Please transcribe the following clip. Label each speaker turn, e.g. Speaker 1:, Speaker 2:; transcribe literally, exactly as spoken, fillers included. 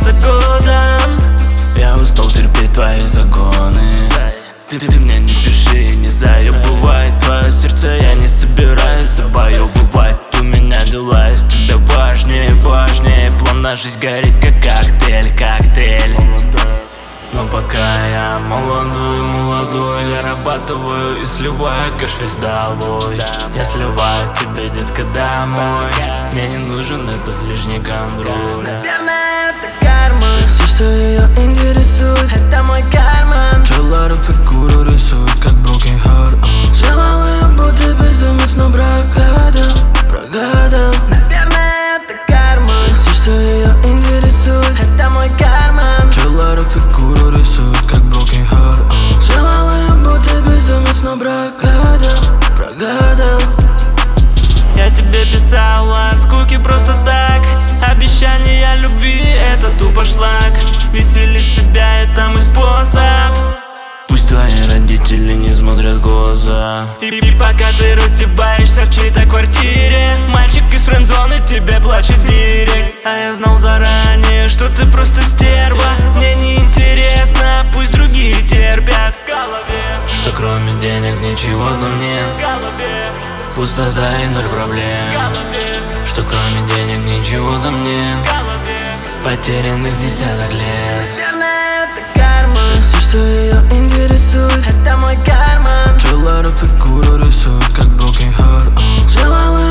Speaker 1: за годом.
Speaker 2: Я устал терпеть твои загоны. Ты, ты мне не пиши и не заебывай. Твое сердце я не собираюсь завоевывать. У меня дела, из тебя важнее, важнее. Плавно жизнь горит, как коктейль, коктейль. Но пока я молодой, молодой, зарабатываю и сливаю кэш весь долой. Я сливаю тебе, детка, домой. Мне не нужен этот лишний контроль.
Speaker 1: Наверное, это карма.
Speaker 3: Все, что ее интересует,
Speaker 1: Это мой карман.
Speaker 3: Джеларо фигуру рисует, как broken heart. Желал ее, будто безумец, но прогадал, прогадал.
Speaker 1: Наверное, это карма.
Speaker 3: Все, что ее интересует,
Speaker 1: Это мой карман.
Speaker 3: Джеларо фигуру рисует, как broken heart. Желал ее, будто безумец, но прогадал, прогадал.
Speaker 1: Я тебе писал от скуки просто так. Обещания любви — это тупо шлак. Веселить себя — это мой способ.
Speaker 2: Пусть твои родители не смотрят в глаза.
Speaker 1: И, и пока ты раздеваешься в чьей-то квартире, мальчик из френдзоны тебе плачет лирик. А я знал заранее, что ты просто стерва. Мне не интересно, пусть другие терпят.
Speaker 2: Что кроме денег ничего там нет. Пустота и ноль проблем. Что кроме денег ничего там нет. Потерянных десяток лет.
Speaker 1: Наверное, это карма.
Speaker 3: Все, что ее интересует,
Speaker 1: Это мой карман.
Speaker 3: Джеларо фигуру рисует, как broken heart. Желал ее,